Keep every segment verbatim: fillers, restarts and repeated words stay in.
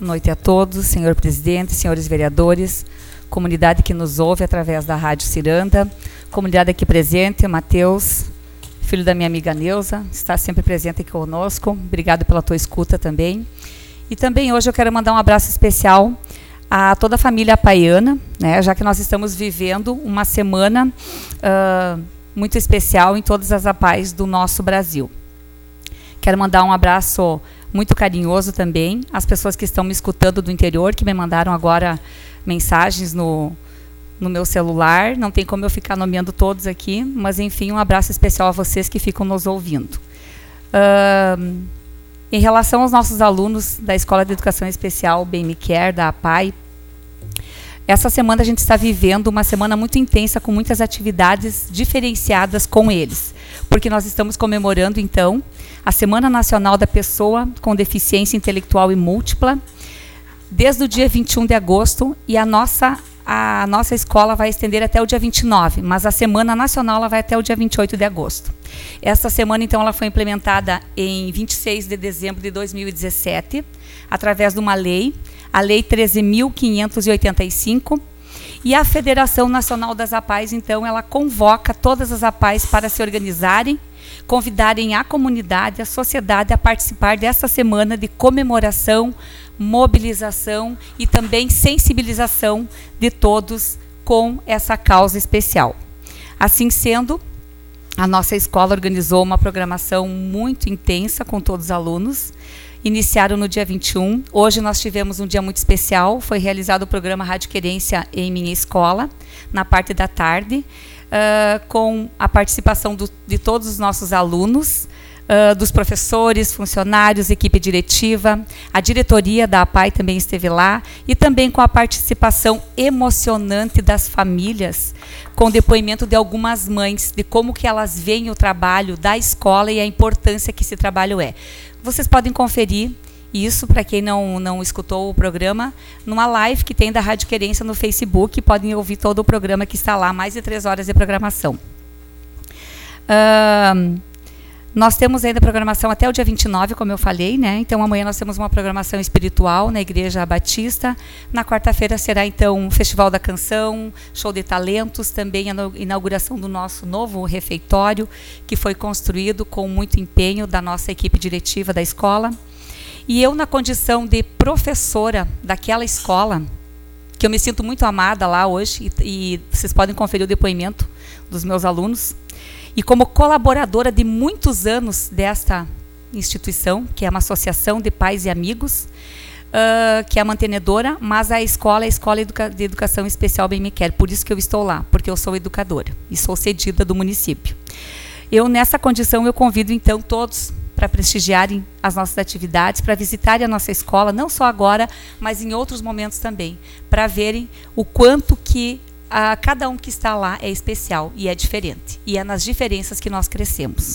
noite a todos, senhor presidente, senhores vereadores, comunidade que nos ouve através da Rádio Ciranda, comunidade aqui presente, Matheus, filho da minha amiga Neuza, está sempre presente aqui conosco. Obrigado pela tua escuta também. E também hoje eu quero mandar um abraço especial a toda a família apaiana, né, já que nós estamos vivendo uma semana uh, muito especial em todas as apais do nosso Brasil. Quero mandar um abraço muito carinhoso também às pessoas que estão me escutando do interior, que me mandaram agora mensagens no, no meu celular. Não tem como eu ficar nomeando todos aqui, mas enfim, um abraço especial a vocês que ficam nos ouvindo. Uh, em relação aos nossos alunos da Escola de Educação Especial Bem Me Quer, da APAI, essa semana a gente está vivendo uma semana muito intensa, com muitas atividades diferenciadas com eles, porque nós estamos comemorando, então, a Semana Nacional da Pessoa com Deficiência Intelectual e Múltipla, desde o dia vinte e um de agosto, e a nossa, a nossa escola vai estender até o dia vinte e nove, mas a Semana Nacional ela vai até o dia vinte e oito de agosto. Essa semana, então, ela foi implementada em vinte e seis de dezembro de dois mil e dezessete, através de uma lei, a Lei treze mil quinhentos e oitenta e cinco, e a Federação Nacional das APAIs, então, ela convoca todas as APAIs para se organizarem, convidarem a comunidade, a sociedade a participar dessa semana de comemoração, mobilização e também sensibilização de todos com essa causa especial. Assim sendo, a nossa escola organizou uma programação muito intensa com todos os alunos. Iniciaram no dia vinte e um. Hoje nós tivemos um dia muito especial. Foi realizado o programa Rádio Querência em minha escola, na parte da tarde, uh, com a participação do, de todos os nossos alunos, uh, dos professores, funcionários, equipe diretiva, a diretoria da APAI também esteve lá, e também com a participação emocionante das famílias, com depoimento de algumas mães, de como que elas veem o trabalho da escola e a importância que esse trabalho é. Vocês podem conferir isso, para quem não, não escutou o programa, numa live que tem da Rádio Querência no Facebook. Podem ouvir todo o programa que está lá, mais de três horas de programação. Uh, nós temos ainda programação até o dia vinte e nove, como eu falei, né? Então, amanhã nós temos uma programação espiritual na Igreja Batista. Na quarta-feira será, então, um Festival da Canção, show de talentos, também a inauguração do nosso novo refeitório, que foi construído com muito empenho da nossa equipe diretiva da escola. E eu, na condição de professora daquela escola, que eu me sinto muito amada lá hoje, e, e vocês podem conferir o depoimento dos meus alunos, e como colaboradora de muitos anos desta instituição, que é uma associação de pais e amigos, uh, que é a mantenedora, mas a escola é a Escola de Educação Especial Bem Me Quer. Por isso que eu estou lá, porque eu sou educadora e sou cedida do município. Eu, nessa condição, eu convido, então, todos para prestigiarem as nossas atividades, para visitarem a nossa escola, não só agora, mas em outros momentos também, para verem o quanto que a cada um que está lá é especial e é diferente. E é nas diferenças que nós crescemos.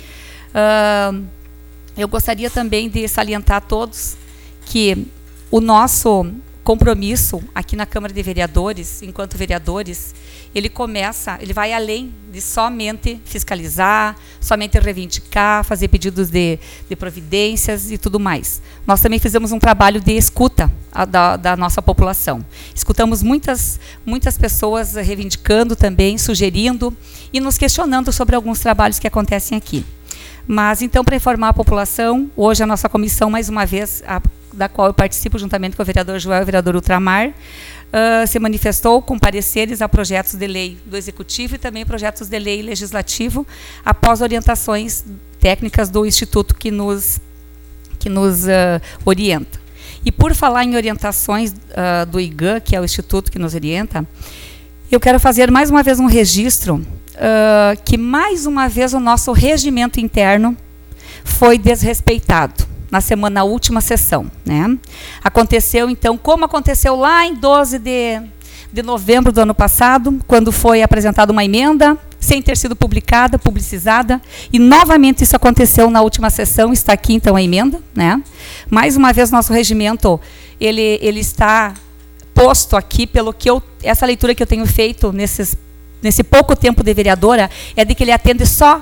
Uh, eu gostaria também de salientar a todos que o nosso compromisso aqui na Câmara de Vereadores, enquanto vereadores, ele começa, ele vai além de somente fiscalizar, somente reivindicar, fazer pedidos de, de providências e tudo mais. Nós também fizemos um trabalho de escuta a, da, da nossa população. Escutamos muitas, muitas pessoas reivindicando também, sugerindo e nos questionando sobre alguns trabalhos que acontecem aqui. Mas, então, para informar a população, hoje a nossa comissão, mais uma vez, a, da qual eu participo juntamente com o vereador Joel e o vereador Ultramar, uh, se manifestou com pareceres a projetos de lei do Executivo e também projetos de lei legislativo, após orientações técnicas do Instituto que nos, que nos uh, orienta. E por falar em orientações uh, do I G A, que é o Instituto que nos orienta, eu quero fazer mais uma vez um registro Uh, que mais uma vez o nosso regimento interno foi desrespeitado na semana, na última sessão, né? Aconteceu, então, como aconteceu lá em doze de, de novembro do ano passado, quando foi apresentada uma emenda, sem ter sido publicada, publicizada, e novamente isso aconteceu na última sessão, está aqui então a emenda, né? Mais uma vez nosso regimento, ele, ele está posto aqui, pelo que eu, essa leitura que eu tenho feito nesses nesse pouco tempo de vereadora, é de que ele atende só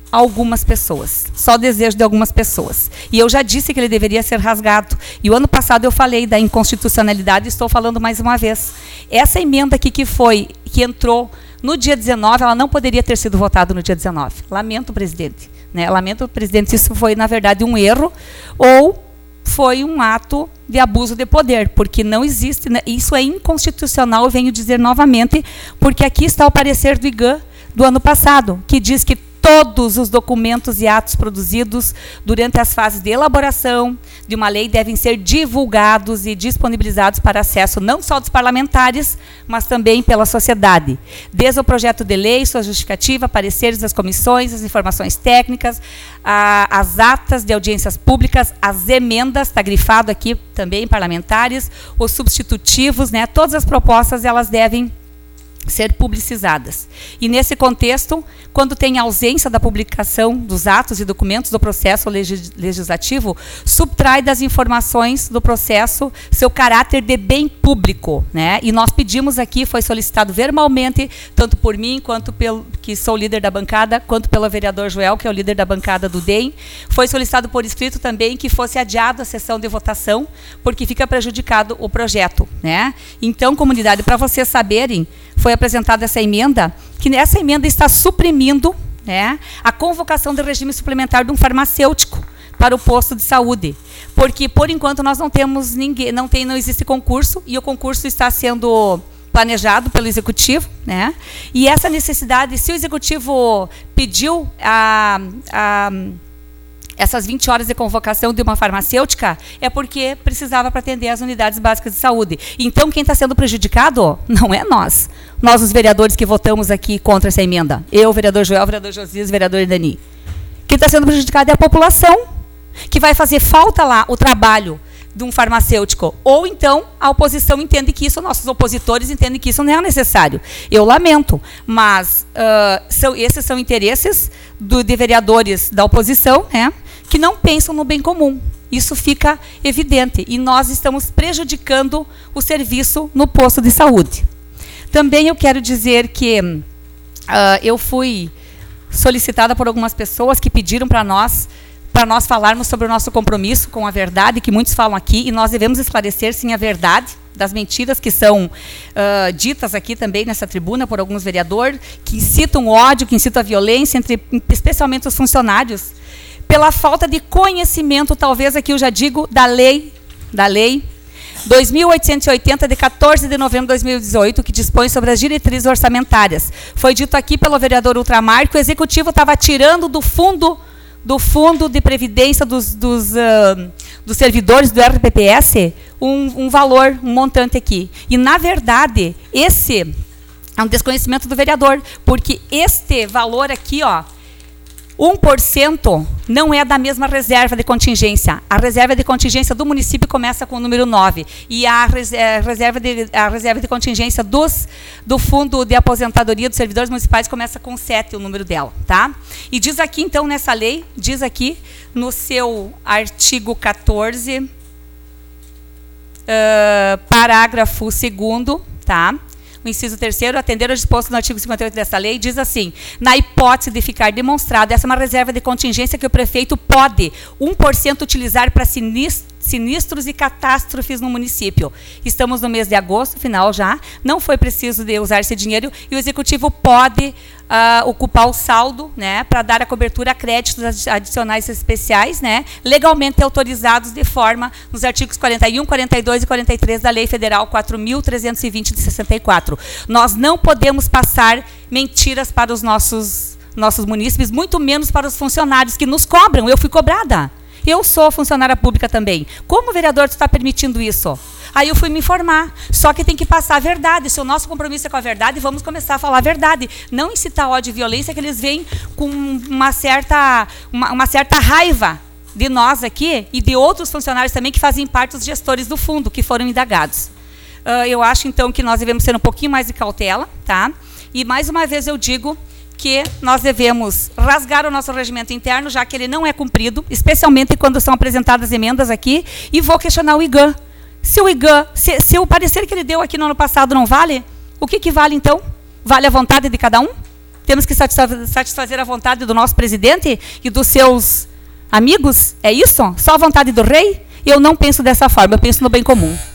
algumas pessoas, só o desejo de algumas pessoas. E eu já disse que ele deveria ser rasgado. E o ano passado eu falei da inconstitucionalidade e estou falando mais uma vez. Essa emenda aqui que foi, que entrou no dia dezenove, ela não poderia ter sido votada no dia dezenove. Lamento, presidente. Né? Lamento, presidente, isso foi, na verdade, um erro ou foi um ato de abuso de poder, porque não existe, né? Isso é inconstitucional, eu venho dizer novamente, porque aqui está o parecer do I G A do ano passado, que diz que todos os documentos e atos produzidos durante as fases de elaboração de uma lei devem ser divulgados e disponibilizados para acesso não só dos parlamentares, mas também pela sociedade. Desde o projeto de lei, sua justificativa, pareceres das comissões, as informações técnicas, a, as atas de audiências públicas, as emendas, está grifado aqui também, parlamentares, os substitutivos, né, todas as propostas, elas devem ser publicizadas. E nesse contexto, quando tem ausência da publicação dos atos e documentos do processo legis legislativo, subtrai das informações do processo seu caráter de bem público, né? E nós pedimos aqui, foi solicitado verbalmente, tanto por mim, quanto pelo, que sou líder da bancada, quanto pelo vereador Joel, que é o líder da bancada do D E M, foi solicitado por escrito também que fosse adiado a sessão de votação, porque fica prejudicado o projeto, né? Então, comunidade, para vocês saberem, foi apresentada essa emenda, que essa emenda está suprimindo, né, a convocação do regime suplementar de um farmacêutico para o posto de saúde. Porque, por enquanto, nós não temos ninguém, não, tem, não existe concurso, e o concurso está sendo planejado pelo Executivo, né? E essa necessidade, se o Executivo pediu a... a essas vinte horas de convocação de uma farmacêutica, é porque precisava para atender as unidades básicas de saúde. Então, quem está sendo prejudicado não é nós. Nós, os vereadores que votamos aqui contra essa emenda. Eu, o vereador Joel, o vereador Josias, o vereador Dani. Quem está sendo prejudicado é a população, que vai fazer falta lá o trabalho de um farmacêutico. Ou então, a oposição entende que isso, nossos opositores entendem que isso não é necessário. Eu lamento, mas uh, são, esses são interesses do, de vereadores da oposição, né, que não pensam no bem comum. Isso fica evidente. E nós estamos prejudicando o serviço no posto de saúde. Também eu quero dizer que uh, eu fui solicitada por algumas pessoas que pediram para nós, para nós falarmos sobre o nosso compromisso com a verdade, que muitos falam aqui, e nós devemos esclarecer, sim, a verdade das mentiras que são uh, ditas aqui também nessa tribuna por alguns vereadores, que incitam ódio, que incitam a violência, entre, especialmente os funcionários, pela falta de conhecimento, talvez aqui eu já digo, da lei, da lei dois mil oitocentos e oitenta, de quatorze de novembro de dois mil e dezoito, que dispõe sobre as diretrizes orçamentárias. Foi dito aqui pelo vereador Ultramar que o Executivo estava tirando do fundo, do fundo de previdência dos, dos, uh, dos servidores do R P P S um, um valor, um montante aqui. E, na verdade, esse é um desconhecimento do vereador, porque este valor aqui, ó, um por cento não é da mesma reserva de contingência. A reserva de contingência do município começa com o número nove. E a reserva de, a reserva de contingência dos, do Fundo de Aposentadoria dos Servidores Municipais começa com sete, o número dela. Tá? E diz aqui, então, nessa lei, diz aqui, no seu artigo quatorze, uh, parágrafo segundo, tá? O inciso terceiro, atender ao disposto no artigo cinquenta e oito desta lei, diz assim: na hipótese de ficar demonstrado, essa é uma reserva de contingência que o prefeito pode, um por cento, utilizar para sinistros e catástrofes no município. Estamos no mês de agosto, final já, não foi preciso de usar esse dinheiro e o Executivo pode uh, ocupar o saldo, né, para dar a cobertura a créditos adicionais especiais, né, legalmente autorizados de forma nos artigos quarenta e um, quarenta e dois e quarenta e três da Lei Federal quatro mil trezentos e vinte de sessenta e quatro. Nós não podemos passar mentiras para os nossos, nossos munícipes, muito menos para os funcionários que nos cobram. Eu fui cobrada. Eu sou funcionária pública também. Como vereador tu está permitindo isso? Aí eu fui me informar. Só que tem que passar a verdade. Se o nosso compromisso é com a verdade, vamos começar a falar a verdade. Não incitar ódio e violência, que eles vêm com uma certa, uma, uma certa raiva de nós aqui e de outros funcionários também que fazem parte dos gestores do fundo, que foram indagados. Uh, eu acho, então, que nós devemos ter um pouquinho mais de cautela, tá? E, mais uma vez, eu digo que nós devemos rasgar o nosso regimento interno, já que ele não é cumprido, especialmente quando são apresentadas emendas aqui, e vou questionar o I G A. Se o I G A, se, se o parecer que ele deu aqui no ano passado não vale, o que que vale, então? Vale a vontade de cada um? temos que satisfazer a vontade do nosso presidente e dos seus amigos? É isso? Só a vontade do rei? Eu não penso dessa forma, eu penso no bem comum.